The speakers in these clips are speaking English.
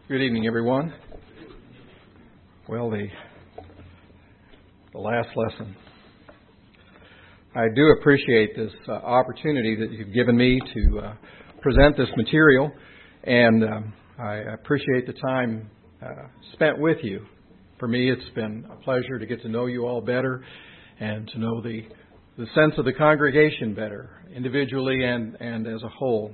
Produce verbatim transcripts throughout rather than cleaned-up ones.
Good evening, everyone. Well, the, the last lesson. I do appreciate this uh, opportunity that you've given me to uh, present this material, and um, I appreciate the time uh, spent with you. For me, it's been a pleasure to get to know you all better and to know the, the sense of the congregation better, individually and, and as a whole.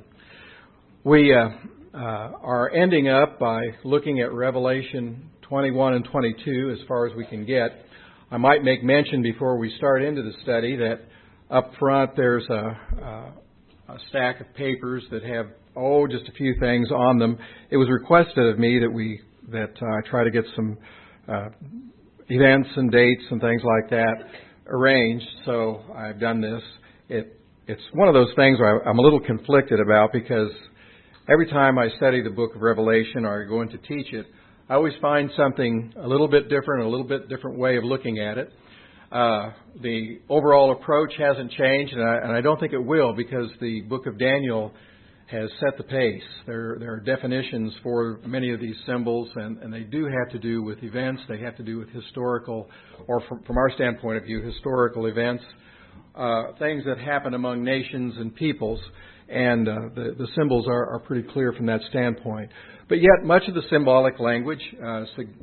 We uh, uh, are ending up by looking at Revelation twenty-one and twenty-two as far as we can get. I might make mention before we start into the study that up front there's a, a, a stack of papers that have, oh, just a few things on them. It was requested of me that we that uh, I try to get some uh, events and dates and things like that arranged, so I've done this. It It's one of those things where I'm a little conflicted about, because every time I study the book of Revelation or I go in to teach it, I always find something a little bit different, a little bit different way of looking at it. Uh, the overall approach hasn't changed, and I, and I don't think it will, because the book of Daniel has set the pace. There, there are definitions for many of these symbols, and, and they do have to do with events. They have to do with historical, or from, from our standpoint of view, historical events, uh, things that happen among nations and peoples. And uh, the, the symbols are, are pretty clear from that standpoint. But yet, much of the symbolic language uh,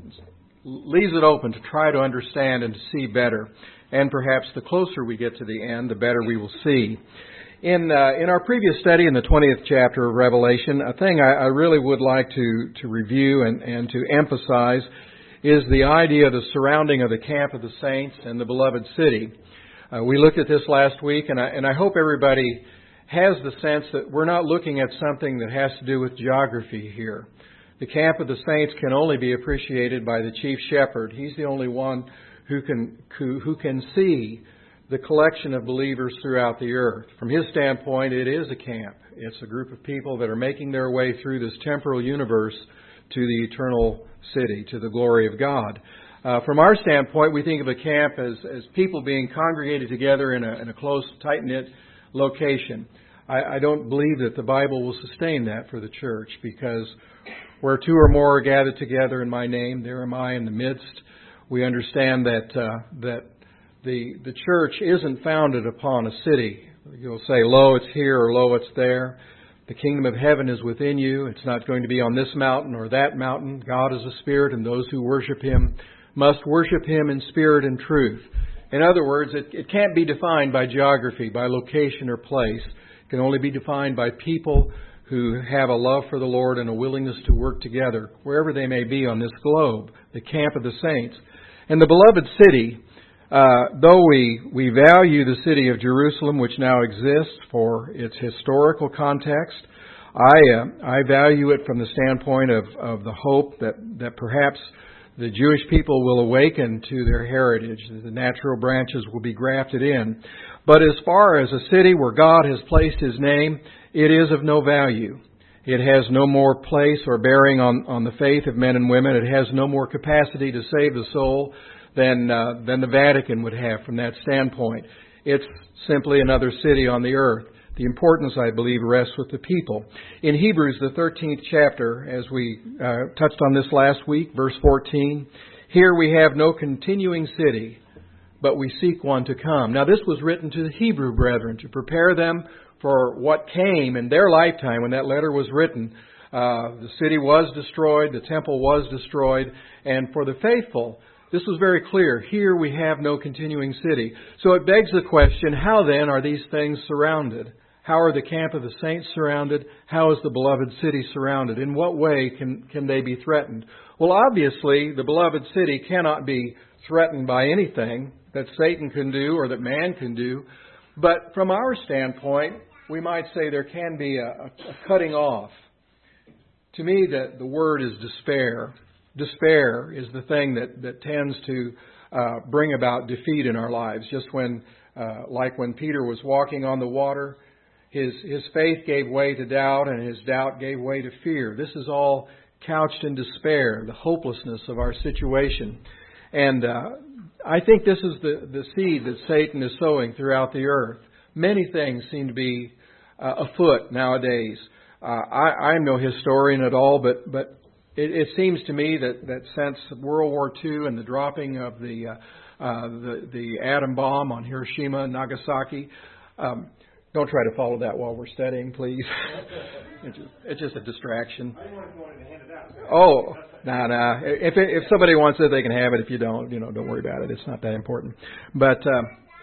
leaves it open to try to understand and to see better. And perhaps the closer we get to the end, the better we will see. In uh, in our previous study in the twentieth chapter of Revelation, a thing I, I really would like to, to review and, and to emphasize is the idea of the surrounding of the camp of the saints and the beloved city. Uh, we looked at this last week, and I, and I hope everybody has the sense that we're not looking at something that has to do with geography here. The camp of the saints can only be appreciated by the chief shepherd. He's the only one who can who, who can see the collection of believers throughout the earth. From his standpoint, it is a camp. It's a group of people that are making their way through this temporal universe to the eternal city, to the glory of God. Uh, from our standpoint, we think of a camp as, as people being congregated together in a, in a close, tight-knit location. I, I don't believe that the Bible will sustain that for the church, because where two or more are gathered together in my name, there am I in the midst. We understand that uh, that the the church isn't founded upon a city. You'll say, lo, it's here, or lo, it's there. The kingdom of heaven is within you. It's not going to be on this mountain or that mountain. God is a spirit, and those who worship Him must worship Him in spirit and truth. In other words, it, it can't be defined by geography, by location or place. It can only be defined by people who have a love for the Lord and a willingness to work together, wherever they may be on this globe, the camp of the saints. And the beloved city, uh, though we, we value the city of Jerusalem, which now exists for its historical context, I, uh, I value it from the standpoint of, of the hope that, that perhaps the Jewish people will awaken to their heritage. The natural branches will be grafted in. But as far as a city where God has placed His name, it is of no value. It has no more place or bearing on, on the faith of men and women. It has no more capacity to save the soul than, uh, than the Vatican would have from that standpoint. It's simply another city on the earth. The importance, I believe, rests with the people. In Hebrews, the thirteenth chapter, as we uh, touched on this last week, verse fourteen, here we have no continuing city, but we seek one to come. Now, this was written to the Hebrew brethren to prepare them for what came in their lifetime when that letter was written. Uh, the city was destroyed, the temple was destroyed, and for the faithful, this was very clear. Here we have no continuing city. So it begs the question, how then are these things surrounded? How are the camp of the saints surrounded? How is the beloved city surrounded? In what way can, can they be threatened? Well, obviously, the beloved city cannot be threatened by anything that Satan can do or that man can do. But from our standpoint, we might say there can be a, a cutting off. To me, the, the word is despair. Despair is the thing that, that tends to uh, bring about defeat in our lives. Just when, uh, like when Peter was walking on the water, His, his faith gave way to doubt, and his doubt gave way to fear. This is all couched in despair, the hopelessness of our situation. And uh, I think this is the, the seed that Satan is sowing throughout the earth. Many things seem to be uh, afoot nowadays. Uh, I, I'm no historian at all, but, but it, it seems to me that, that since World War Two and the dropping of the uh, uh, the, the atom bomb on Hiroshima and Nagasaki, um, don't try to follow that while we're studying, please. it's, just, it's just a distraction. I didn't want to go in and hand it out. Oh, no, nah, no. Nah. If if somebody wants it, they can have it. If you don't, you know, don't worry about it. It's not that important. But uh,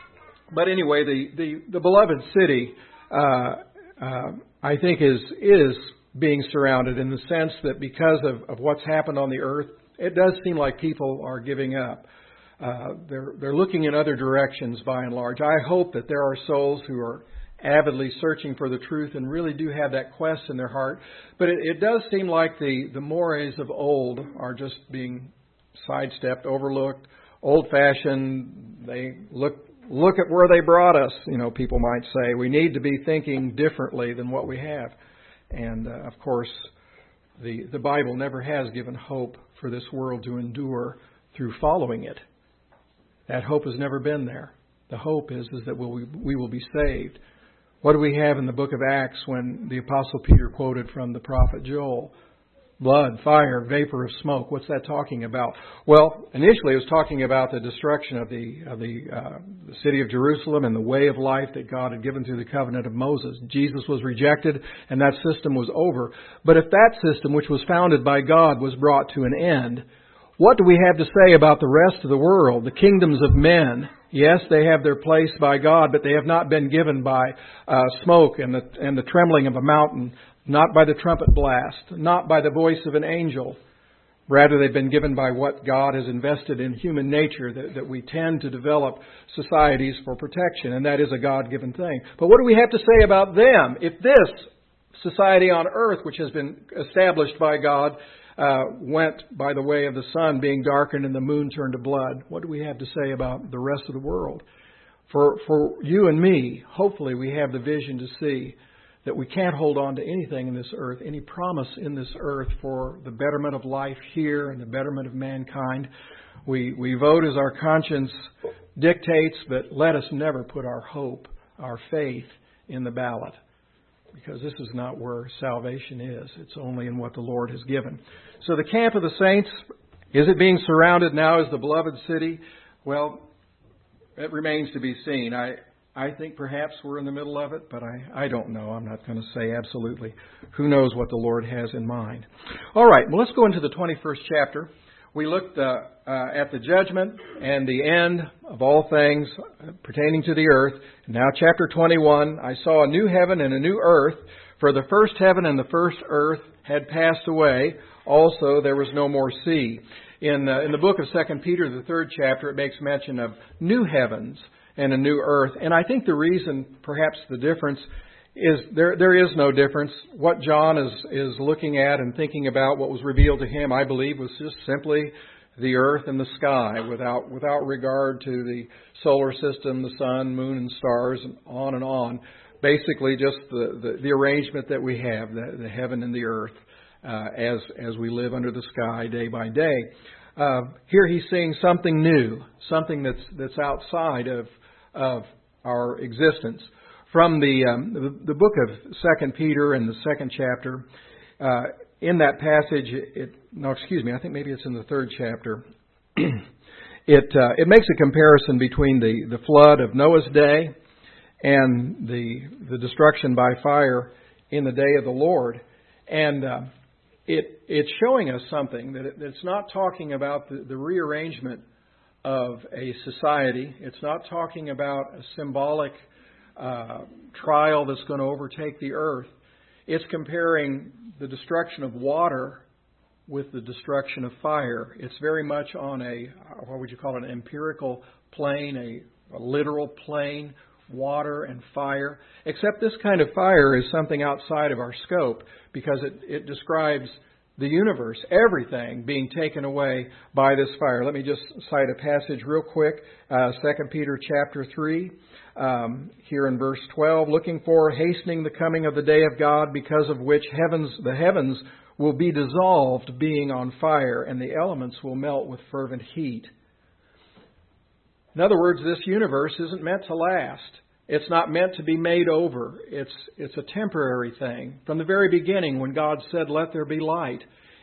but anyway, the the, the beloved city, uh, uh, I think, is is being surrounded in the sense that because of, of what's happened on the earth, it does seem like people are giving up. Uh, they're they're looking in other directions by and large. I hope that there are souls who are avidly searching for the truth and really do have that quest in their heart. But it, it does seem like the, the mores of old are just being sidestepped, overlooked, old-fashioned. They look look at where they brought us, you know, people might say. We need to be thinking differently than what we have. And, uh, of course, the, the Bible never has given hope for this world to endure through following it. That hope has never been there. The hope is, is that we'll, we will be saved. What do we have in the book of Acts when the Apostle Peter quoted from the prophet Joel? Blood, fire, vapor of smoke. What's that talking about? Well, initially it was talking about the destruction of the of the, uh, the city of Jerusalem and the way of life that God had given through the covenant of Moses. Jesus was rejected and that system was over. But if that system, which was founded by God, was brought to an end, what do we have to say about the rest of the world, the kingdoms of men? Yes, they have their place by God, but they have not been given by uh, smoke and the, and the trembling of a mountain, not by the trumpet blast, not by the voice of an angel. Rather, they've been given by what God has invested in human nature, that, that we tend to develop societies for protection, and that is a God-given thing. But what do we have to say about them? If this society on earth, which has been established by God, Uh, went by the way of the sun being darkened and the moon turned to blood, what do we have to say about the rest of the world? For for you and me, hopefully we have the vision to see that we can't hold on to anything in this earth, any promise in this earth for the betterment of life here and the betterment of mankind. We, we vote as our conscience dictates, but let us never put our hope, our faith in the ballot. Because this is not where salvation is. It's only in what the Lord has given. So the camp of the saints, is it being surrounded now as the beloved city? Well, it remains to be seen. I I think perhaps we're in the middle of it, but I, I don't know. I'm not going to say absolutely. Who knows what the Lord has in mind. All right, well, let's go into the twenty-first chapter. We looked uh, uh, at the judgment and the end of all things pertaining to the earth. Now chapter twenty-one, I saw a new heaven and a new earth, for the first heaven and the first earth had passed away. Also there was no more sea. In, uh, in the book of Second Peter, the third chapter, it makes mention of new heavens and a new earth. And I think the reason, perhaps the difference, is there there is no difference. What John is, is looking at and thinking about, what was revealed to him, I believe, was just simply the earth and the sky, without without regard to the solar system, the sun, moon, and stars, and on and on. Basically, just the, the, the arrangement that we have, the, the heaven and the earth, uh, as as we live under the sky day by day. Uh, here he's seeing something new, something that's that's outside of of our existence. From the, um, the the book of Second Peter in the second chapter, uh, in that passage, it no, excuse me, I think maybe it's in the third chapter. it uh, it makes a comparison between the, the flood of Noah's day and the the destruction by fire in the day of the Lord, and uh, it it's showing us something that it, it's not talking about the, the rearrangement of a society. It's not talking about a symbolic Uh, trial that's going to overtake the earth. It's comparing the destruction of water with the destruction of fire. It's very much on a, what would you call it, an empirical plane, a, a literal plane, water and fire. Except this kind of fire is something outside of our scope, because it, it describes the universe, everything being taken away by this fire. Let me just cite a passage real quick. Uh, Second Peter chapter three. Um, here in verse twelve, looking for, hastening the coming of the day of God, because of which heavens, the heavens will be dissolved, being on fire, and the elements will melt with fervent heat. In other words, this universe isn't meant to last. It's not meant to be made over. It's it's a temporary thing. From the very beginning, when God said, "Let there be light,"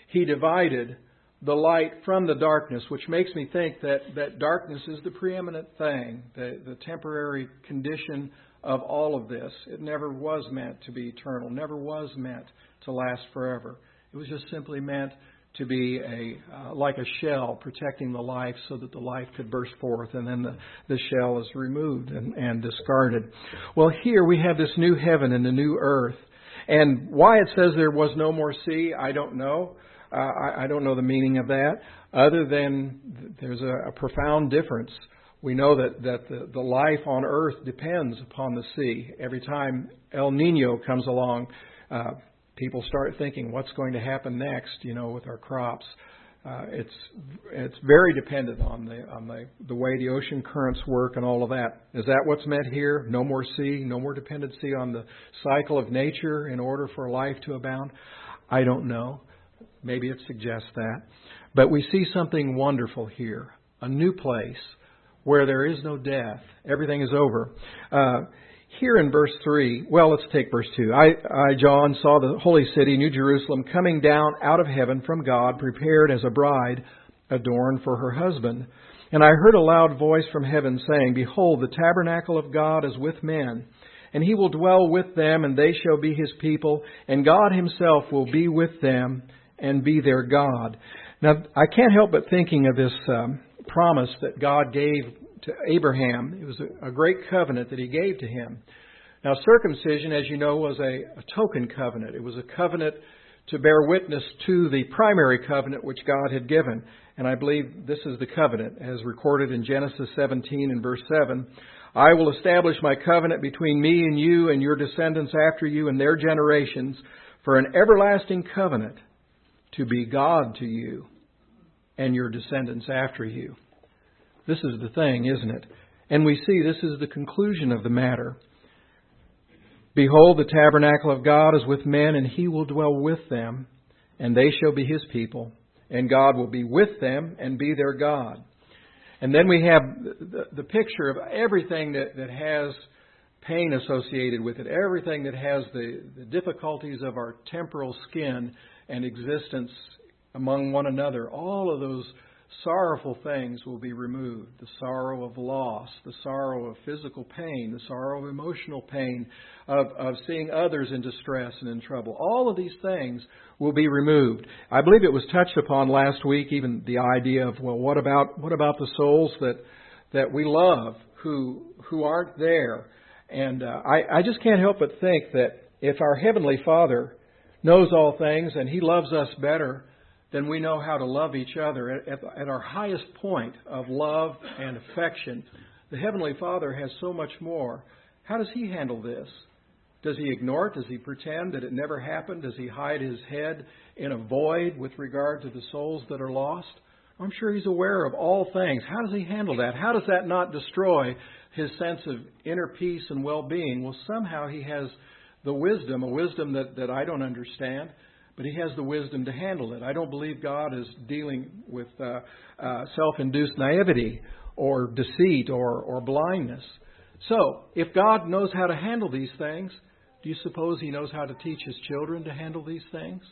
He divided the light from the darkness, which makes me think that, that darkness is the preeminent thing, the, the temporary condition of all of this. It never was meant to be eternal, never was meant to last forever. It was just simply meant to be a uh, like a shell protecting the life so that the life could burst forth, and then the, the shell is removed and, and discarded. Well, here we have this new heaven and the new earth. And why it says there was no more sea, I don't know. Uh, I, I don't know the meaning of that, other than there's a, a profound difference. We know that, that the, the life on earth depends upon the sea. Every time El Nino comes along, uh, people start thinking, what's going to happen next, you know, with our crops. Uh, it's it's very dependent on the on the, the way the ocean currents work and all of that. Is that what's meant here? No more sea, no more dependency on the cycle of nature in order for life to abound? I don't know. Maybe it suggests that. But we see something wonderful here. A new place where there is no death. Everything is over. Uh, here in verse three, well, let's take verse two. I, I, John, saw the holy city, New Jerusalem, coming down out of heaven from God, prepared as a bride adorned for her husband. And I heard a loud voice from heaven saying, Behold, the tabernacle of God is with men, and He will dwell with them, and they shall be His people, and God Himself will be with them and be their God. Now, I can't help but thinking of this um, promise that God gave to Abraham. It was a, a great covenant that He gave to him. Now, circumcision, as you know, was a, a token covenant. It was a covenant to bear witness to the primary covenant which God had given. And I believe this is the covenant, as recorded in Genesis seventeen and verse seven. I will establish my covenant between me and you and your descendants after you and their generations for an everlasting covenant, to be God to you and your descendants after you. This is the thing, isn't it? And we see this is the conclusion of the matter. Behold, the tabernacle of God is with men, and He will dwell with them, and they shall be His people, and God will be with them and be their God. And then we have the, the picture of everything that, that has pain associated with it, everything that has the, the difficulties of our temporal skin and existence among one another. All of those sorrowful things will be removed. The sorrow of loss, the sorrow of physical pain, the sorrow of emotional pain, of, of seeing others in distress and in trouble. All of these things will be removed. I believe it was touched upon last week, even the idea of, well, what about what about the souls that that we love who who aren't there? And uh, I, I just can't help but think that if our Heavenly Father knows all things and He loves us better, then we know how to love each other at, at, at our highest point of love and affection. The Heavenly Father has so much more. How does He handle this? Does He ignore it? Does He pretend that it never happened? Does He hide His head in a void with regard to the souls that are lost? I'm sure He's aware of all things. How does He handle that? How does that not destroy His sense of inner peace and well-being? Well, somehow He has the wisdom, a wisdom that, that I don't understand, but He has the wisdom to handle it. I don't believe God is dealing with uh, uh, self-induced naivety or deceit or, or blindness. So, if God knows how to handle these things, do you suppose He knows how to teach His children to handle these things?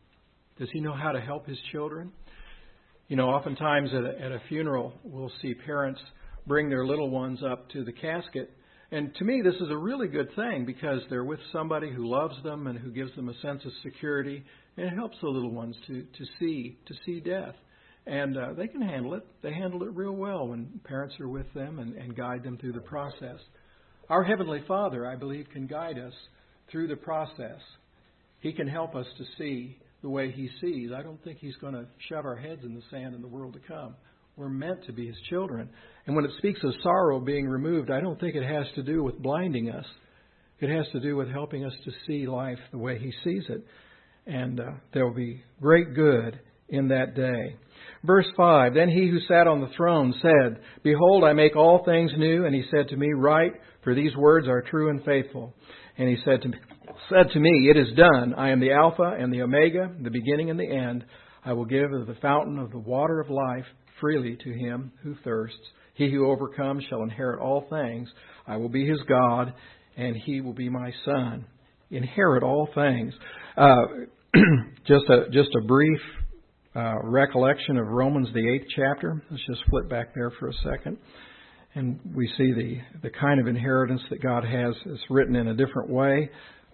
Does He know how to help His children? You know, oftentimes at a, at a funeral, we'll see parents bring their little ones up to the casket. And to me, this is a really good thing because they're with somebody who loves them and who gives them a sense of security. And it helps the little ones to, to see to see death. And uh, they can handle it. They handle it real well when parents are with them and, and guide them through the process. Our Heavenly Father, I believe, can guide us through the process. He can help us to see the way He sees. I don't think He's going to shove our heads in the sand in the world to come. We're meant to be His children. And when it speaks of sorrow being removed, I don't think it has to do with blinding us. It has to do with helping us to see life the way He sees it. And uh, there will be great good in that day. Verse five, Then He who sat on the throne said, Behold, I make all things new. And He said to me, Write, for these words are true and faithful. And He said to me, said to me, It is done. I am the Alpha and the Omega, the beginning and the end. I will give of the fountain of the water of life freely to him who thirsts. He who overcomes shall inherit all things. I will be his God, and he will be my son. Inherit all things. Uh, just a just a brief uh, recollection of Romans, the eighth chapter. Let's just flip back there for a second. And we see the, the kind of inheritance that God has is written in a different way.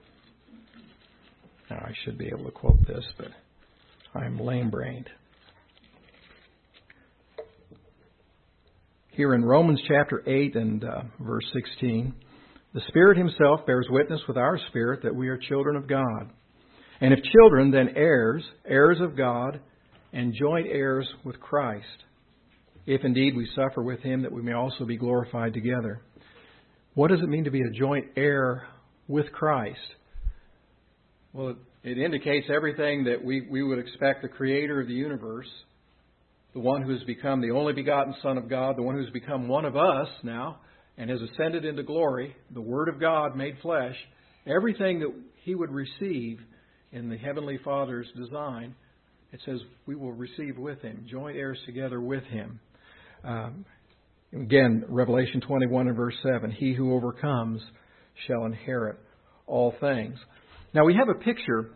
Now, I should be able to quote this, but I'm lame-brained. Here in Romans chapter eight and uh, verse sixteen, the Spirit Himself bears witness with our spirit that we are children of God. And if children, then heirs, heirs of God, and joint heirs with Christ, if indeed we suffer with Him, that we may also be glorified together. What does it mean to be a joint heir with Christ? Well, it, it indicates everything that we, we would expect the Creator of the universe, the one who has become the only begotten Son of God, the one who has become one of us now and has ascended into glory, the Word of God made flesh, everything that He would receive in the Heavenly Father's design, it says we will receive with Him, joint heirs together with Him. Um, again, Revelation twenty-one and verse seven, He who overcomes shall inherit all things. Now we have a picture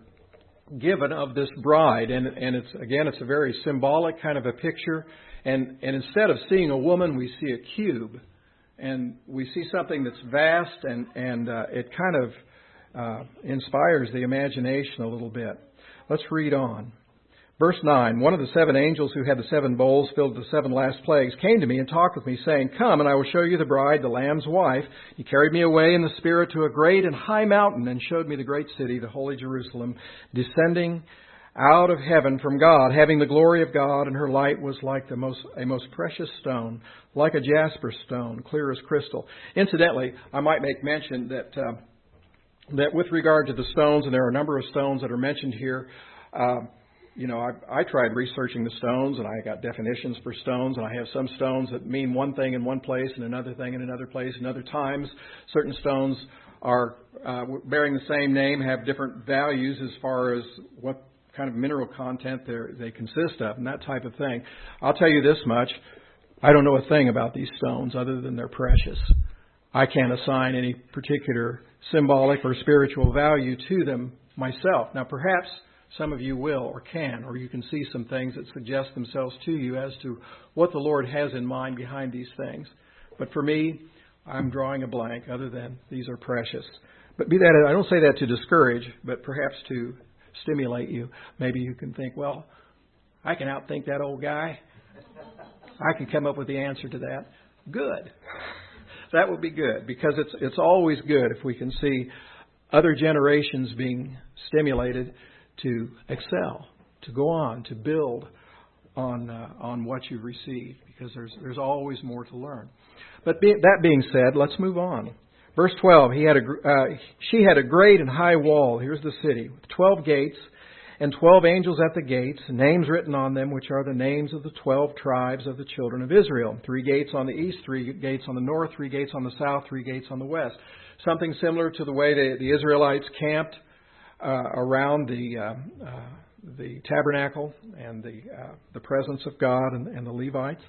given of this bride, and, and it's again, it's a very symbolic kind of a picture. And, and instead of seeing a woman, we see a cube, and we see something that's vast, and, and uh, it kind of uh, inspires the imagination a little bit. Let's read on. Verse nine, one of the seven angels who had the seven bowls filled with the seven last plagues came to me and talked with me, saying, Come, and I will show you the bride, the Lamb's wife. He carried me away in the Spirit to a great and high mountain and showed me the great city, the holy Jerusalem, descending out of heaven from God, having the glory of God, and her light was like the most a most precious stone, like a jasper stone, clear as crystal. Incidentally, I might make mention that uh, that with regard to the stones, and there are a number of stones that are mentioned here, uh, You know, I, I tried researching the stones, and I got definitions for stones, and I have some stones that mean one thing in one place and another thing in another place. And other times, certain stones are uh, bearing the same name, have different values as far as what kind of mineral content they consist of, and that type of thing. I'll tell you this much. I don't know a thing about these stones other than they're precious. I can't assign any particular symbolic or spiritual value to them myself. Now, perhaps some of you will or can, or you can see some things that suggest themselves to you as to what the Lord has in mind behind these things. But for me, I'm drawing a blank other than these are precious. But be that, I don't say that to discourage, but perhaps to stimulate you. Maybe you can think, well, I can outthink that old guy. I can come up with the answer to that. Good. That would be good, because it's it's always good if we can see other generations being stimulated to excel, to go on, to build on uh, on what you've received, because there's there's always more to learn. But be, that being said, let's move on. Verse twelve, he had a, uh, she had a great and high wall, here's the city, with twelve gates, and twelve angels at the gates, names written on them, which are the names of the twelve tribes of the children of Israel. Three gates on the east, three gates on the north, three gates on the south, three gates on the west. Something similar to the way the, the Israelites camped Uh, around the uh, uh, the tabernacle and the uh, the presence of God and, and the Levites.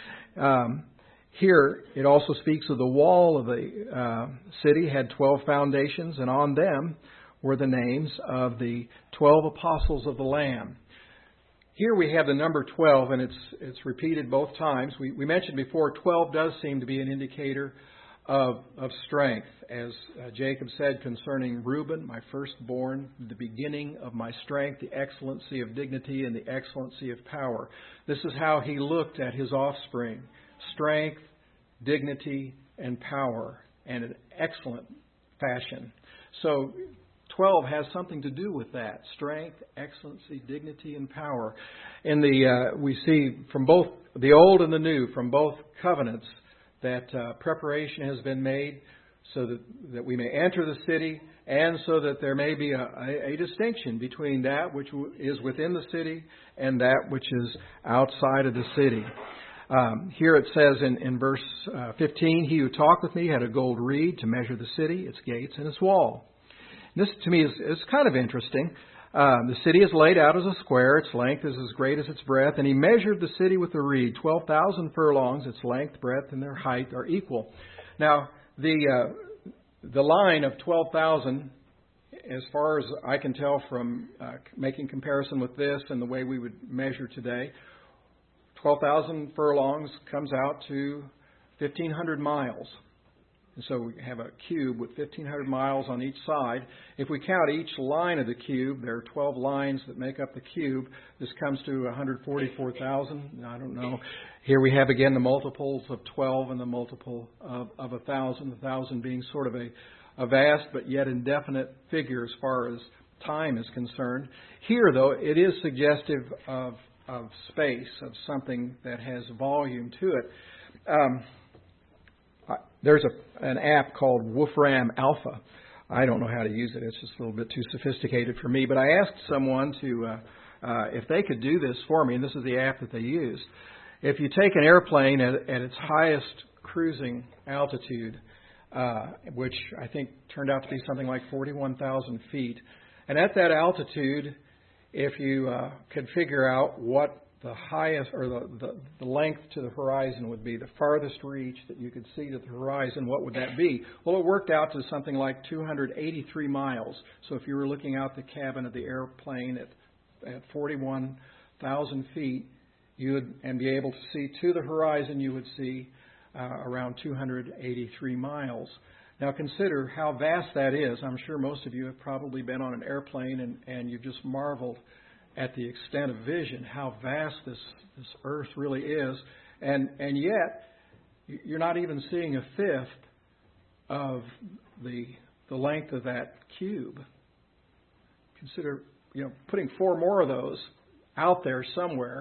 Um, here it also speaks of the wall of the uh, city had twelve foundations, and on them were the names of the twelve apostles of the Lamb. Here we have the number twelve, and it's it's repeated both times. We, we mentioned before, twelve does seem to be an indicator Of, of strength, as uh, Jacob said concerning Reuben, my firstborn, the beginning of my strength, the excellency of dignity, and the excellency of power. This is how he looked at his offspring: strength, dignity, and power, and an excellent fashion. So twelve has something to do with that: strength, excellency, dignity, and power. In the uh, we see from both the old and the new, from both covenants, that uh, preparation has been made so that, that we may enter the city, and so that there may be a, a, a distinction between that which w- is within the city and that which is outside of the city. Um, here it says in, in verse uh, fifteen, He who talked with me had a gold reed to measure the city, its gates, and its wall. And this to me is, is kind of interesting. Uh, the city is laid out as a square. Its length is as great as its breadth. And he measured the city with a reed, twelve thousand furlongs. Its length, breadth, and their height are equal. Now, the uh, the line of twelve thousand as far as I can tell from uh, making comparison with this and the way we would measure today, twelve thousand furlongs comes out to fifteen hundred miles. And so we have a cube with fifteen hundred miles on each side. If we count each line of the cube, there are twelve lines that make up the cube. This comes to one hundred forty-four thousand. I don't know. Here we have again the multiples of twelve and the multiple of, of one thousand, one thousand being sort of a, a vast but yet indefinite figure as far as time is concerned. Here, though, it is suggestive of, of space, of something that has volume to it. Um, There's a, an app called Wolfram Alpha. I don't know how to use it. It's just a little bit too sophisticated for me. But I asked someone to uh, uh, if they could do this for me, and this is the app that they used. If you take an airplane at, at its highest cruising altitude, uh, which I think turned out to be something like forty-one thousand feet, and at that altitude, if you uh, could figure out what the highest or the, the, the length to the horizon would be, the farthest reach that you could see to the horizon, what would that be? Well, it worked out to something like two hundred eighty-three miles. So if you were looking out the cabin of the airplane at, at forty-one thousand feet, you would, and be able to see to the horizon, you would see uh, around two hundred eighty-three miles. Now consider how vast that is. I'm sure most of you have probably been on an airplane and, and you've just marveled at the extent of vision, how vast this, this earth really is. And and yet, you're not even seeing a fifth of the the length of that cube. Consider, you know, putting four more of those out there somewhere,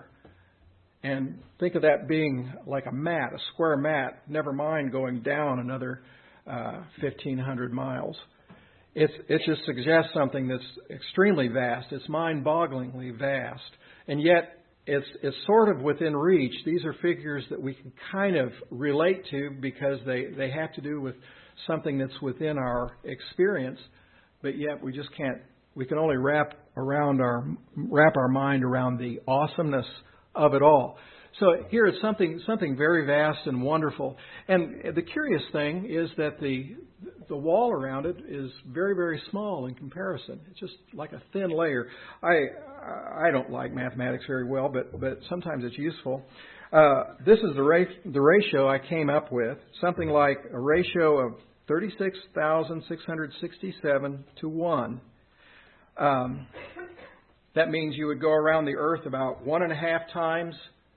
and think of that being like a mat, a square mat, never mind going down another uh, fifteen hundred miles. It's, it just suggests something that's extremely vast. It's mind-bogglingly vast. And yet, it's, it's sort of within reach. These are figures that we can kind of relate to because they, they have to do with something that's within our experience. But yet, we just can't, we can only wrap around our, wrap our mind around the awesomeness of it all. So here it's something something very vast and wonderful. And the curious thing is that the the wall around it is very, very small in comparison. It's just like a thin layer. I I don't like mathematics very well, but but sometimes it's useful. Uh, this is the ra- the ratio I came up with, something like a ratio of thirty-six thousand six hundred sixty-seven to one. Um, that means you would go around the Earth about one and a half times.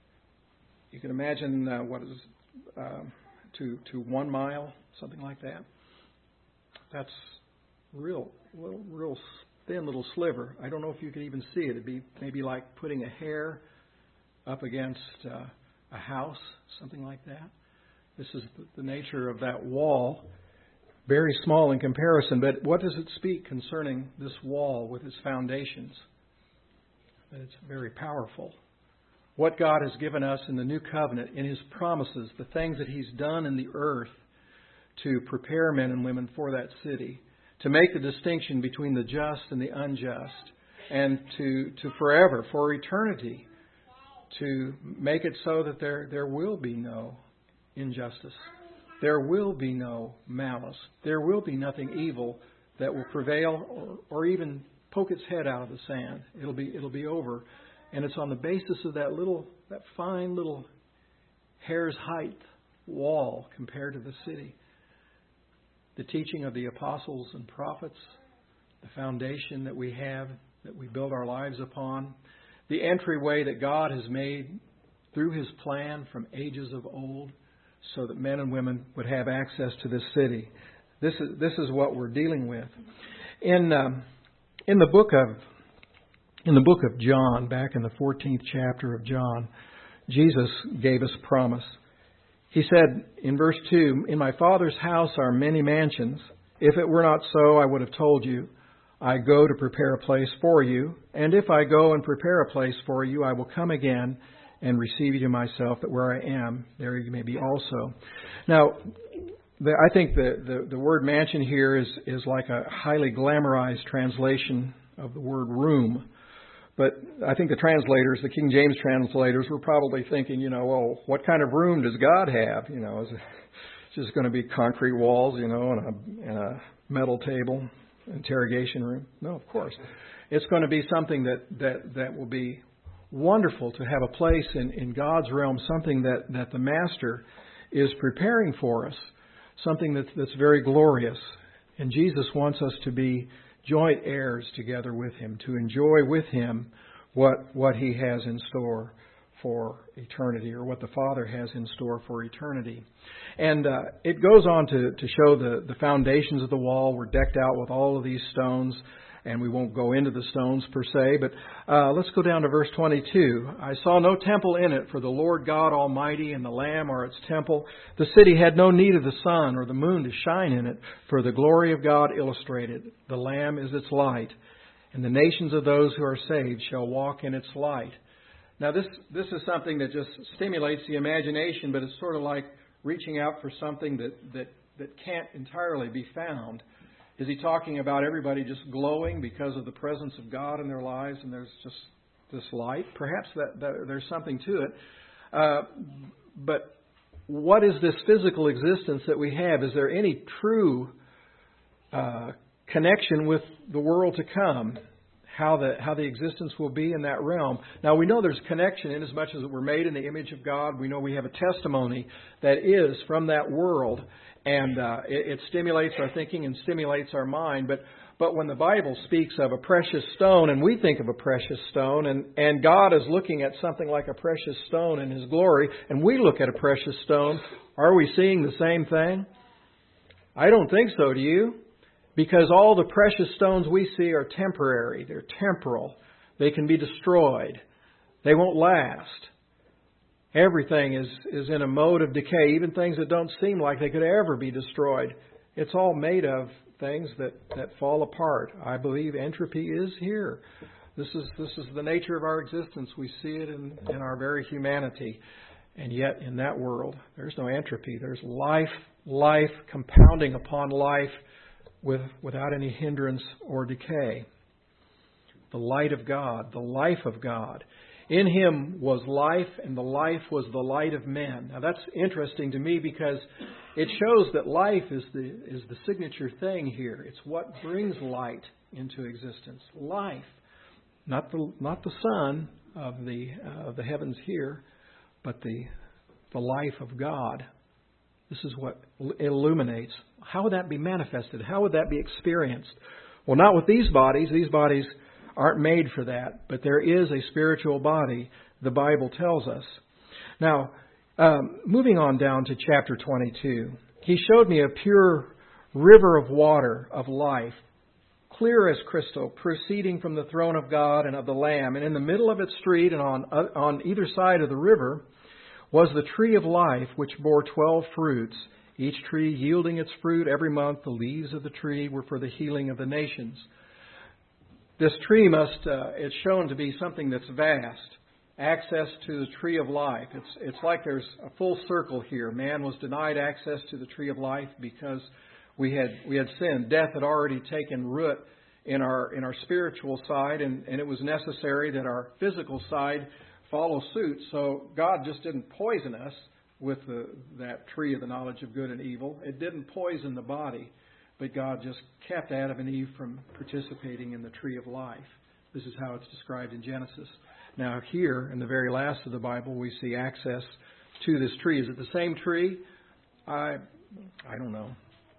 You can imagine uh, what is uh, to to one mile, something like that. That's real, little, real thin little sliver. I don't know if you could even see it. It'd be maybe like putting a hair up against uh, a house, something like that. This is the, the nature of that wall. Very small in comparison, but what does it speak concerning this wall with its foundations? That it's very powerful. What God has given us in the new covenant, in His promises, the things that He's done in the earth to prepare men and women for that city, to make the distinction between the just and the unjust, and to, to forever, for eternity, to make it so that there, there will be no injustice. There will be no malice. There will be nothing evil that will prevail or, or even poke its head out of the sand. It'll be it'll be over. And it's on the basis of that little, that fine little hair's height wall compared to the city. The teaching of the apostles and prophets, the foundation that we have, that we build our lives upon, the entryway that God has made through His plan from ages of old so that men and women would have access to this city. This is, this is what we're dealing with. In, um, in the book of In the book of John, back in the fourteenth chapter of John, Jesus gave us promise. He said in verse two, "In my Father's house are many mansions. If it were not so, I would have told you. I go to prepare a place for you. And if I go and prepare a place for you, I will come again and receive you to myself, that where I am, there you may be also." Now, the, I think the, the, the word mansion here is, is like a highly glamorized translation of the word room. But I think the translators, the King James translators, were probably thinking, you know, well, what kind of room does God have? You know, is it just going to be concrete walls, you know, and a, and a metal table? interrogation room? No, of course. It's going to be something that, that, that will be wonderful to have a place in, in God's realm, something that, that the Master is preparing for us, something that's, that's very glorious. And Jesus wants us to be joint heirs together with Him, to enjoy with Him what, what He has in store for eternity, or what the Father has in store for eternity. And uh, it goes on to, to show the, the foundations of the wall were decked out with all of these stones, and we won't go into the stones per se, but uh, let's go down to verse twenty-two. I saw no temple in it, for the Lord God Almighty and the Lamb are its temple. The city had no need of the sun or the moon to shine in it, for the glory of God illustrated. The Lamb is its light, and the nations of those who are saved shall walk in its light. Now, this this is something that just stimulates the imagination, but it's sort of like reaching out for something that, that, that can't entirely be found. Is he talking about everybody just glowing because of the presence of God in their lives, and there's just this light? Perhaps that, that there's something to it. Uh, but what is this physical existence that we have? Is there any true uh, connection with the world to come? How the how the existence will be in that realm. Now, we know there's connection in as much as we're made in the image of God. We know we have a testimony that is from that world, and uh, it, it stimulates our thinking and stimulates our mind. But but when the Bible speaks of a precious stone, and we think of a precious stone, and, and God is looking at something like a precious stone in His glory, and we look at a precious stone, are we seeing the same thing? I don't think so, do you? Because all the precious stones we see are temporary. They're temporal. They can be destroyed. They won't last. Everything is, is in a mode of decay, even things that don't seem like they could ever be destroyed. It's all made of things that, that fall apart. I believe entropy is here. This is this is the nature of our existence. We see it in, in our very humanity. And yet in that world, there's no entropy. There's life, life compounding upon life, With, without any hindrance or decay. The light of God, the life of God. In Him was life, and the life was the light of men. Now that's interesting to me because it shows that life is the is the signature thing here. It's what brings light into existence. Life, not the not the sun of the uh, of the heavens here, but the the life of God. This is what illuminates. How would that be manifested? How would that be experienced? Well, not with these bodies. These bodies aren't made for that. But there is a spiritual body, the Bible tells us. Now, um, moving on down to chapter twenty-two. He showed me a pure river of water of life, clear as crystal, proceeding from the throne of God and of the Lamb. And in the middle of its street and on, uh, on either side of the river was the tree of life, which bore twelve fruits, each tree yielding its fruit every month. The leaves of the tree were for the healing of the nations. This tree must, uh, it's shown to be something that's vast. Access to the tree of life. It's, it's like there's a full circle here. Man was denied access to the tree of life because we had, we had sinned. Death had already taken root in our, in our spiritual side, and, and it was necessary that our physical side follow suit. So God just didn't poison us with the, that tree of the knowledge of good and evil. It didn't poison the body, but God just kept Adam and Eve from participating in the tree of life. This is how it's described in Genesis. Now here, in the very last of the Bible, we see access to this tree. Is it the same tree? I, I don't know.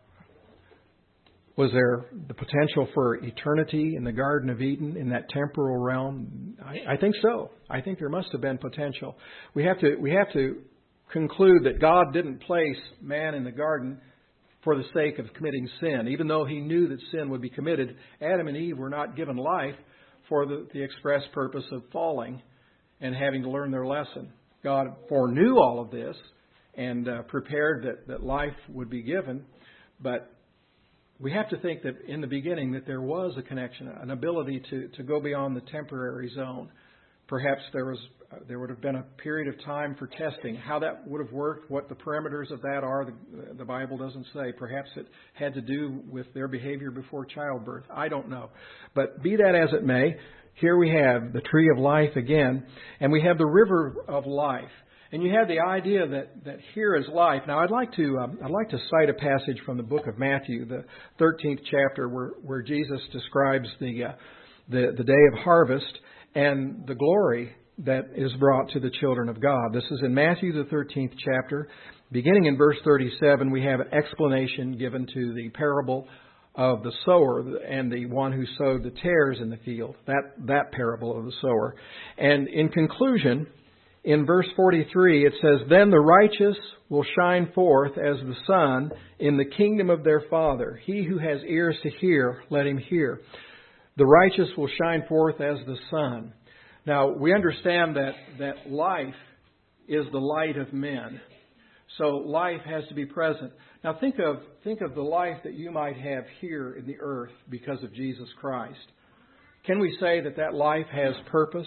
Was there the potential for eternity in the Garden of Eden, in that temporal realm? I, I think so. I think there must have been potential. We have to we have to conclude that God didn't place man in the garden for the sake of committing sin. Even though He knew that sin would be committed, Adam and Eve were not given life for the, the express purpose of falling and having to learn their lesson. God foreknew all of this and uh, prepared that, that life would be given, but we have to think that in the beginning that there was a connection, an ability to, to go beyond the temporary zone. Perhaps there was uh, there would have been a period of time for testing. How that would have worked, what the parameters of that are, the, the Bible doesn't say. Perhaps it had to do with their behavior before childbirth. I don't know. But be that as it may, here we have the tree of life again, and we have the river of life. And you have the idea that, that here is life. Now, I'd like to um, I'd like to cite a passage from the book of Matthew, the thirteenth chapter, where, where Jesus describes the, uh, the the day of harvest and the glory that is brought to the children of God. This is in Matthew, the thirteenth chapter. Beginning in verse thirty-seven, we have an explanation given to the parable of the sower and the one who sowed the tares in the field. That that parable of the sower. And in conclusion, in verse forty-three, it says, "Then the righteous will shine forth as the sun in the kingdom of their Father. He who has ears to hear, let him hear. The righteous will shine forth as the sun." Now, we understand that, that life is the light of men. So life has to be present. Now, think of, think of the life that you might have here in the earth because of Jesus Christ. Can we say that that life has purpose?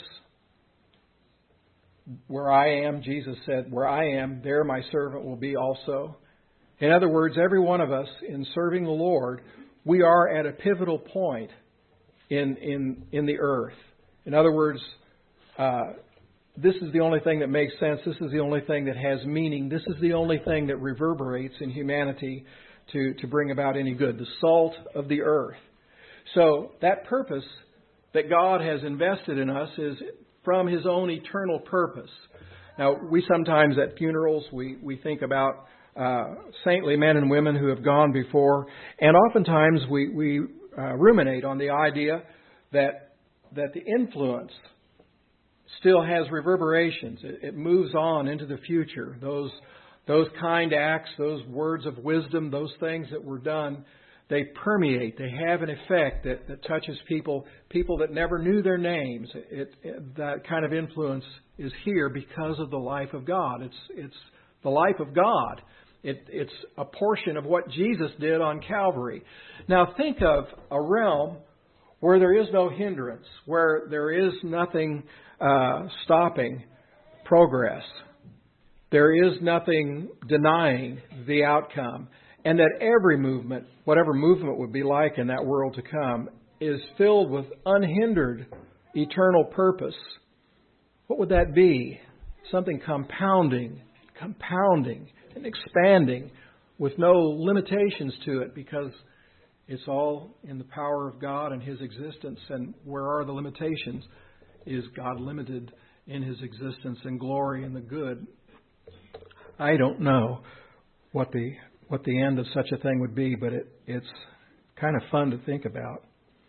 Where I am, Jesus said, where I am, there my servant will be also. In other words, every one of us in serving the Lord, we are at a pivotal point in in in the earth. In other words, uh, this is the only thing that makes sense. This is the only thing that has meaning. This is the only thing that reverberates in humanity to, to bring about any good. The salt of the earth. So that purpose that God has invested in us is from His own eternal purpose. Now, we sometimes at funerals, we, we think about uh, saintly men and women who have gone before, and oftentimes we, we uh, ruminate on the idea that that the influence still has reverberations. It, it moves on into the future. Those those kind acts, those words of wisdom, those things that were done, they permeate. They have an effect that, that touches people, people that never knew their names. It, it, that kind of influence is here because of the life of God. It's it's the life of God. It, it's a portion of what Jesus did on Calvary. Now think of a realm where there is no hindrance, where there is nothing uh, stopping progress. There is nothing denying the outcome. And that every movement, whatever movement would be like in that world to come, is filled with unhindered eternal purpose. What would that be? Something compounding, compounding, and expanding with no limitations to it, because it's all in the power of God and His existence. And where are the limitations? Is God limited in His existence and glory and the good? I don't know what the what the end of such a thing would be, but it, it's kind of fun to think about.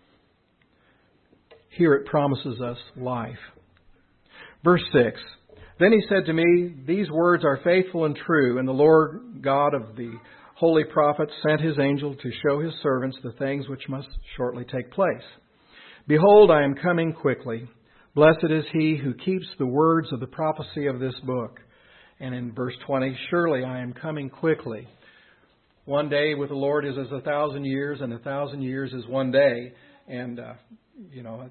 Here it promises us life. Verse six, "Then he said to me, these words are faithful and true, and the Lord God of the holy prophets sent His angel to show His servants the things which must shortly take place. Behold, I am coming quickly. Blessed is he who keeps the words of the prophecy of this book." And in verse twenty, "Surely I am coming quickly." One day with the Lord is as a thousand years, and a thousand years is one day. And, uh, you know,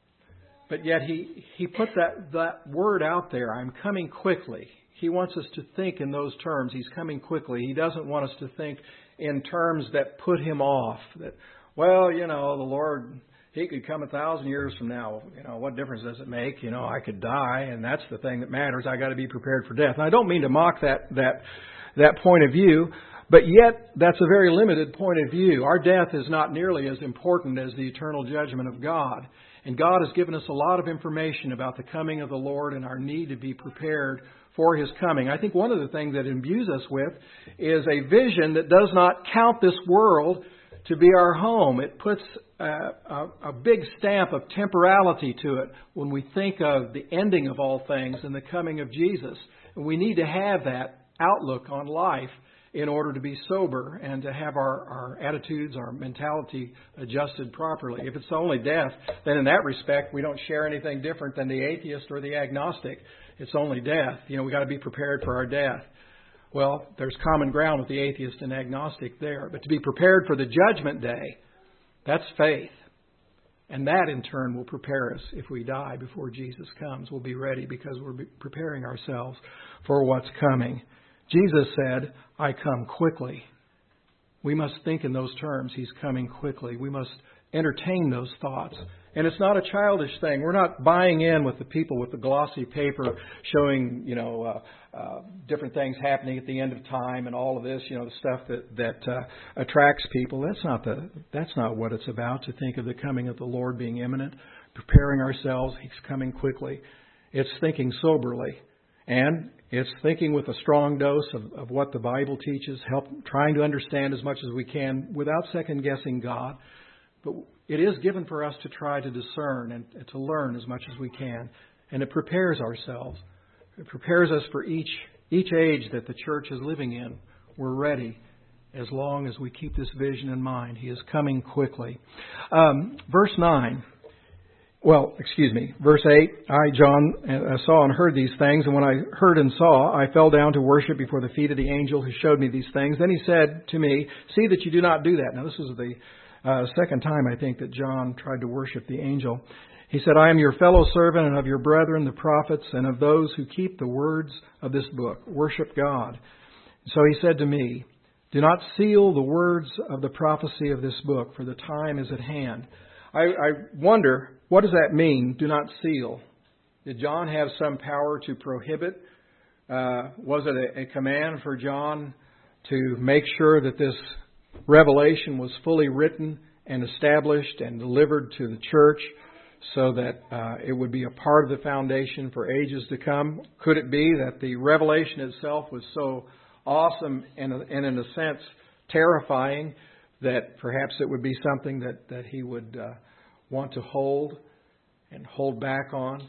but yet he, he put that, that word out there, "I'm coming quickly." He wants us to think in those terms. He's coming quickly. He doesn't want us to think in terms that put Him off. That, well, you know, the Lord, He could come a thousand years from now. You know, what difference does it make? You know, I could die, and that's the thing that matters. I got to be prepared for death. And I don't mean to mock that that that point of view, but yet that's a very limited point of view. Our death is not nearly as important as the eternal judgment of God. And God has given us a lot of information about the coming of the Lord and our need to be prepared for His coming. I think one of the things that imbues us with is a vision that does not count this world to be our home. It puts a, a, a big stamp of temporality to it when we think of the ending of all things and the coming of Jesus. And we need to have that outlook on life in order to be sober and to have our, our attitudes, our mentality adjusted properly. If it's only death, then in that respect, we don't share anything different than the atheist or the agnostic. It's only death. You know, we got to be prepared for our death. Well, there's common ground with the atheist and agnostic there. But to be prepared for the judgment day, that's faith. And that in turn will prepare us if we die before Jesus comes. We'll be ready because we're preparing ourselves for what's coming. Jesus said, "I come quickly." We must think in those terms. He's coming quickly. We must entertain those thoughts And it's not a childish thing. We're not buying in with the people with the glossy paper showing, you know, uh, uh, different things happening at the end of time and all of this, you know, the stuff that that uh, attracts people. That's not the that's not what it's about. To think of the coming of the Lord being imminent, preparing ourselves. He's coming quickly. It's thinking soberly, and it's thinking with a strong dose of, of what the Bible teaches. Help trying to understand as much as we can without second guessing God. But it is given for us to try to discern and to learn as much as we can. And it prepares ourselves. It prepares us for each each age that the church is living in. We're ready as long as we keep this vision in mind. He is coming quickly. Um, verse nine. Well, excuse me. Verse eight. I, John, saw and heard these things. And when I heard and saw, I fell down to worship before the feet of the angel who showed me these things. Then he said to me, see that you do not do that. Now, this is the Uh, second time, I think, that John tried to worship the angel. He said, I am your fellow servant and of your brethren, the prophets, and of those who keep the words of this book. Worship God. So he said to me, do not seal the words of the prophecy of this book, for the time is at hand. I, I wonder, what does that mean, do not seal? Did John have some power to prohibit? Uh, was it a, a command for John to make sure that this revelation was fully written and established and delivered to the church so that uh, it would be a part of the foundation for ages to come? Could it be that the revelation itself was so awesome and, and in a sense terrifying that perhaps it would be something that, that he would uh, want to hold and hold back on?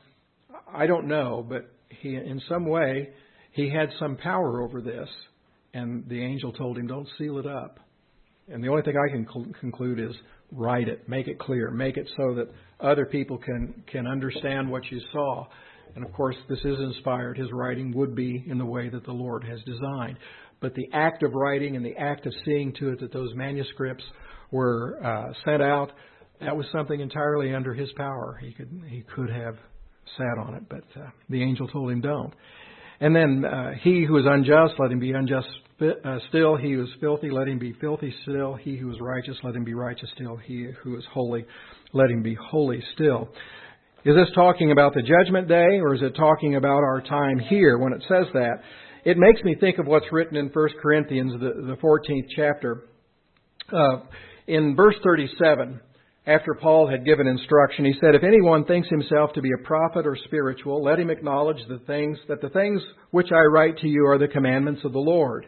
I don't know, but he, in some way, he had some power over this, and the angel told him, don't seal it up. And the only thing I can cl- conclude is write it, make it clear, make it so that other people can, can understand what you saw. And of course, this is inspired. His writing would be in the way that the Lord has designed. But the act of writing and the act of seeing to it that those manuscripts were uh, sent out, that was something entirely under his power. He could he could have sat on it, but uh, the angel told him don't. And then uh, he who is unjust, let him be unjust uh, still. He who is filthy, let him be filthy still. He who is righteous, let him be righteous still. He who is holy, let him be holy still. Is this talking about the judgment day, or is it talking about our time here when it says that? It makes me think of what's written in First Corinthians, the, the fourteenth chapter. Uh, in verse thirty-seven, after Paul had given instruction, he said, if anyone thinks himself to be a prophet or spiritual, let him acknowledge the things that the things which I write to you are the commandments of the Lord.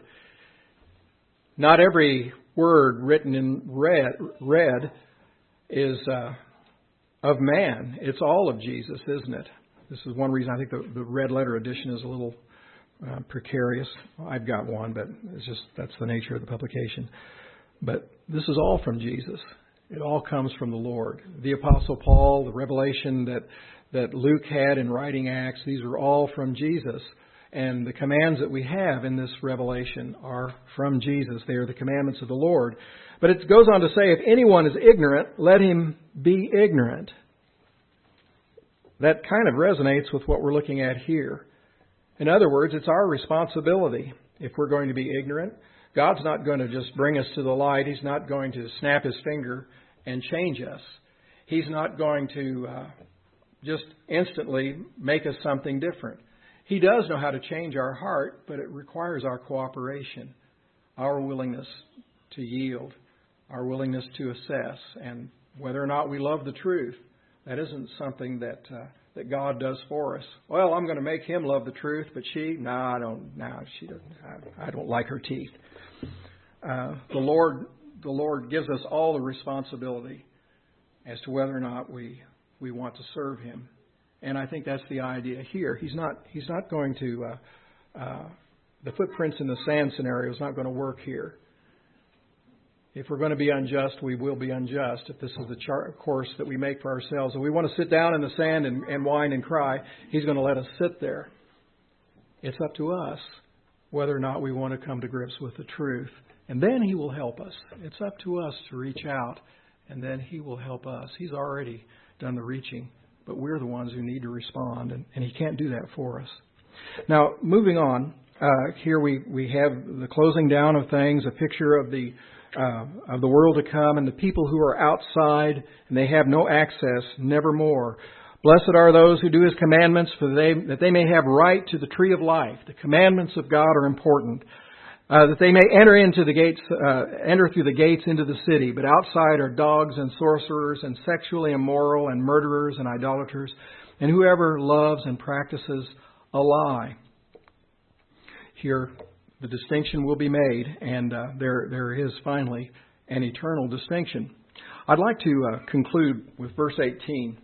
Not every word written in red, red is uh, of man. It's all of Jesus, isn't it? This is one reason I think the, the red letter edition is a little uh, precarious. I've got one, but it's just that's the nature of the publication. But this is all from Jesus. It all comes from the Lord. The Apostle Paul, the revelation that, that Luke had in writing Acts, these are all from Jesus. And the commands that we have in this revelation are from Jesus. They are the commandments of the Lord. But it goes on to say, if anyone is ignorant, let him be ignorant. That kind of resonates with what we're looking at here. In other words, it's our responsibility if we're going to be ignorant. God's not going to just bring us to the light. He's not going to snap His finger and change us. He's not going to uh, just instantly make us something different. He does know how to change our heart, but it requires our cooperation, our willingness to yield, our willingness to assess, and whether or not we love the truth. That isn't something that uh, that God does for us. Well, I'm going to make him love the truth, but she, no, nah, I don't. No, nah, she doesn't. I, I don't like her teeth. Uh, the Lord, the Lord gives us all the responsibility as to whether or not we we want to serve Him, and I think that's the idea here. He's not He's not going to uh, uh, the footprints in the sand scenario is not going to work here. If we're going to be unjust, we will be unjust. If this is the char- course that we make for ourselves, if we want to sit down in the sand and, and whine and cry, He's going to let us sit there. It's up to us whether or not we want to come to grips with the truth. And then He will help us. It's up to us to reach out, and then He will help us. He's already done the reaching, but we're the ones who need to respond, and, and He can't do that for us. Now, moving on, uh, here we, we have the closing down of things, a picture of the uh, of the world to come, and the people who are outside and they have no access, nevermore. Blessed are those who do His commandments, for they that they may have right to the tree of life. The commandments of God are important. Uh, that they may enter into the gates, uh, enter through the gates into the city. But outside are dogs and sorcerers and sexually immoral and murderers and idolaters and whoever loves and practices a lie. Here, the distinction will be made, and uh, there there is finally an eternal distinction. I'd like to uh, conclude with verse eighteen.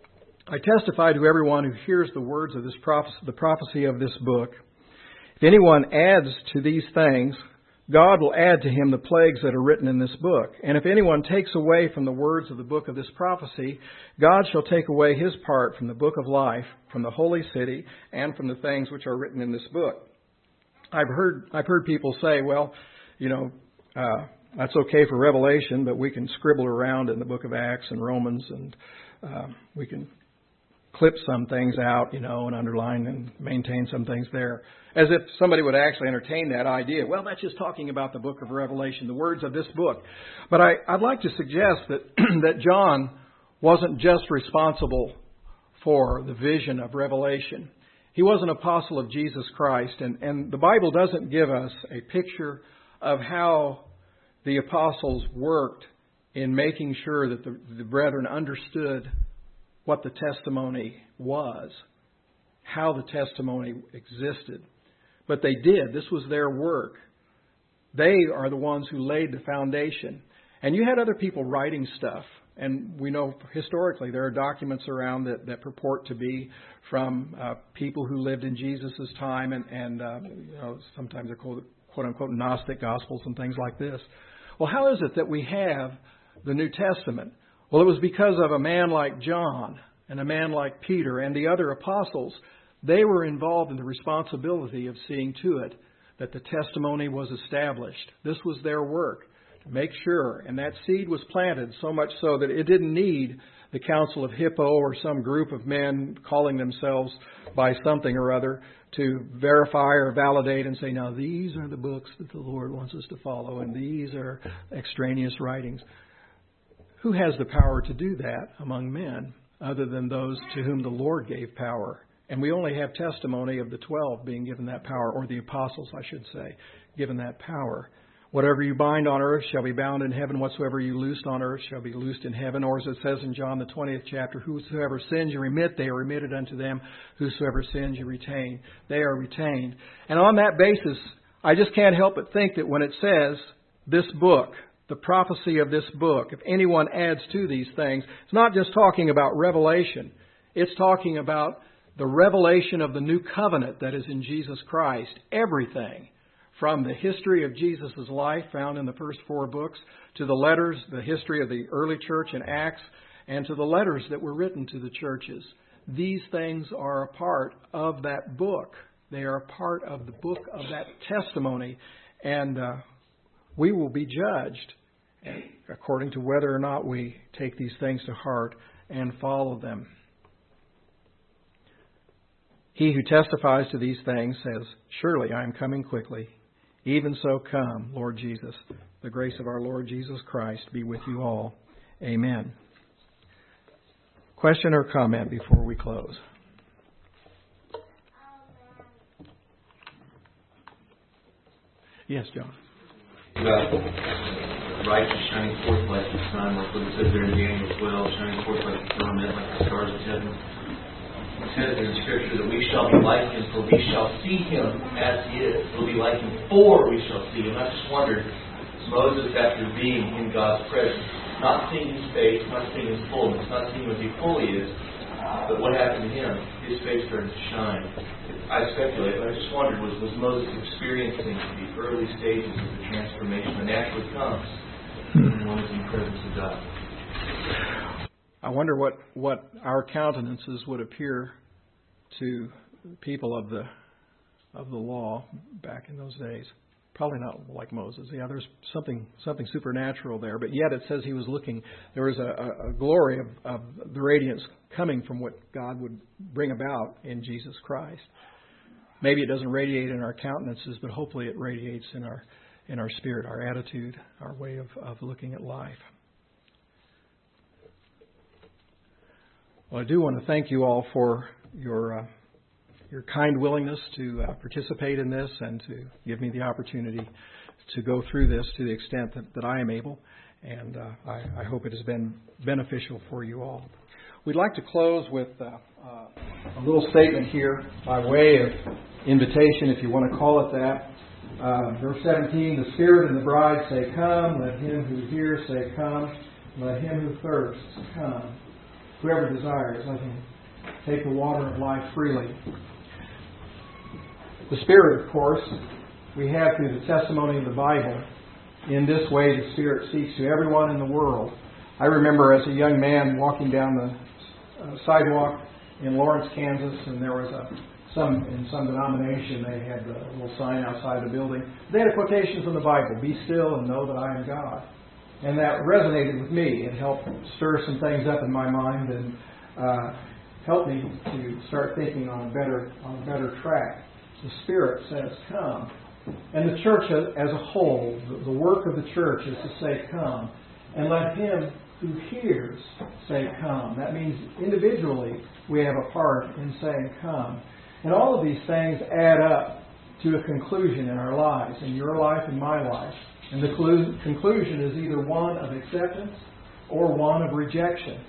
I testify to everyone who hears the words of this prophecy, the prophecy of this book. If anyone adds to these things, God will add to him the plagues that are written in this book. And if anyone takes away from the words of the book of this prophecy, God shall take away his part from the book of life, from the holy city, and from the things which are written in this book. I've heard I've heard people say, well, you know, uh, that's okay for Revelation, but we can scribble around in the book of Acts and Romans, and uh, we can clip some things out, you know, and underline and maintain some things there. As if somebody would actually entertain that idea. Well, that's just talking about the book of Revelation, the words of this book. But I, I'd like to suggest that that John wasn't just responsible for the vision of Revelation. He was an apostle of Jesus Christ, and, and the Bible doesn't give us a picture of how the apostles worked in making sure that the, the brethren understood what the testimony was, how the testimony existed. But they did. This was their work. They are the ones who laid the foundation. And you had other people writing stuff. And we know historically there are documents around that, that purport to be from uh, people who lived in Jesus' time. And, and uh, you know, sometimes they're called, quote-unquote, Gnostic Gospels and things like this. Well, how is it that we have the New Testament? Well, it was because of a man like John and a man like Peter and the other apostles. They were involved in the responsibility of seeing to it that the testimony was established. This was their work, to make sure. And that seed was planted so much so that it didn't need the Council of Hippo or some group of men calling themselves by something or other to verify or validate and say, now these are the books that the Lord wants us to follow and these are extraneous writings. Who has the power to do that among men other than those to whom the Lord gave power? And we only have testimony of the twelve being given that power, or the apostles, I should say, given that power. Whatever you bind on earth shall be bound in heaven. Whatsoever you loosed on earth shall be loosed in heaven. Or as it says in John the twentieth chapter, whosoever sins you remit, they are remitted unto them. Whosoever sins you retain, they are retained. And on that basis, I just can't help but think that when it says this book, the prophecy of this book, if anyone adds to these things, it's not just talking about Revelation. It's talking about the revelation of the new covenant that is in Jesus Christ. Everything from the history of Jesus' life found in the first four books to the letters, the history of the early church in Acts, and to the letters that were written to the churches. These things are a part of that book. They are a part of the book of that testimony. And uh, we will be judged according to whether or not we take these things to heart and follow them. He who testifies to these things says, surely I am coming quickly. Even so come, Lord Jesus. The grace of our Lord Jesus Christ be with you all. Amen. Question or comment before we close? Yes, John. About righteous shining forth like the sun, like what it says there in Daniel twelve, shining forth like the firmament, like the stars of heaven. It says in Scripture that we shall be like Him, for we shall see Him as He is. We'll be like Him, for we shall see Him. I just wondered, Moses, after being in God's presence, not seeing His face, not seeing His fullness, not seeing what He fully is, but what happened to him? His face started to shine. I speculate, but I just wondered, was, was Moses experiencing the early stages of the transformation that naturally comes when one is in the presence of God? I wonder what, what our countenances would appear to people of the of the law back in those days. Probably not like Moses. Yeah, there's something something supernatural there. But yet it says he was looking, there was a, a glory of, of the radiance coming from what God would bring about in Jesus Christ. Maybe it doesn't radiate in our countenances, but hopefully it radiates in our in our spirit, our attitude, our way of, of looking at life. Well, I do want to thank you all for your uh, your kind willingness to uh, participate in this and to give me the opportunity to go through this to the extent that, that I am able. And uh, I, I hope it has been beneficial for you all. We'd like to close with uh, uh, a little statement here by way of invitation, if you want to call it that. Uh, verse seventeen, the Spirit and the bride say, come. Let him who hears say, come. Let him who thirsts come. Whoever desires, let him take the water of life freely. The Spirit, of course, we have through the testimony of the Bible. In this way, the Spirit speaks to everyone in the world. I remember as a young man walking down the uh, sidewalk in Lawrence, Kansas, and there was a some in some denomination they had a little sign outside the building. They had a quotation from the Bible: "Be still and know that I am God." And that resonated with me. It helped stir some things up in my mind and uh, helped me to start thinking on a better on a better track. The Spirit says, "Come." And the church as a whole, the work of the church is to say, come. And let him who hears say, come. That means individually we have a part in saying, come. And all of these things add up to a conclusion in our lives, in your life and my life. And the conclusion is either one of acceptance or one of rejection.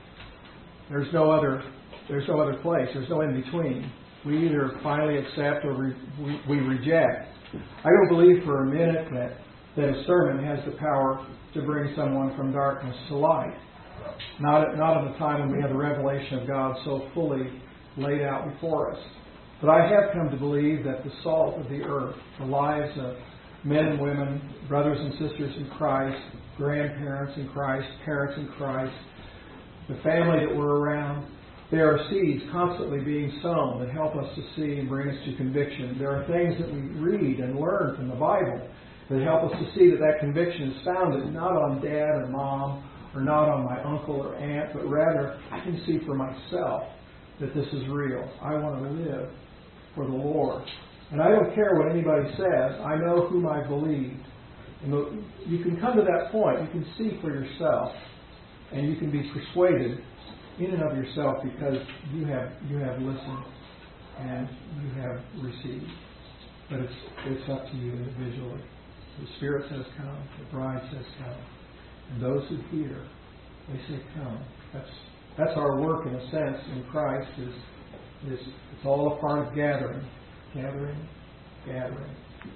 There's no other, there's no other place. There's no in between. We either finally accept or re, we, we reject. I don't believe for a minute that, that a sermon has the power to bring someone from darkness to light. Not at, not at the time when we have the revelation of God so fully laid out before us. But I have come to believe that the salt of the earth, the lives of men and women, brothers and sisters in Christ, grandparents in Christ, parents in Christ, the family that we're around, there are seeds constantly being sown that help us to see and bring us to conviction. There are things that we read and learn from the Bible that help us to see that that conviction is founded not on dad or mom or not on my uncle or aunt, but rather I can see for myself that this is real. I want to live for the Lord. And I don't care what anybody says. I know whom I believe. And the, you can come to that point. You can see for yourself. And you can be persuaded in and of yourself because you have you have listened and you have received. But it's it's up to you individually. The Spirit says come, the bride says come. And those who hear, they say come. That's that's our work in a sense in Christ is is it's all a part of gathering. Gathering, gathering.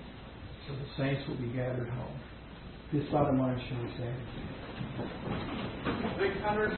So the saints will be gathered home. This Father mine shall we say.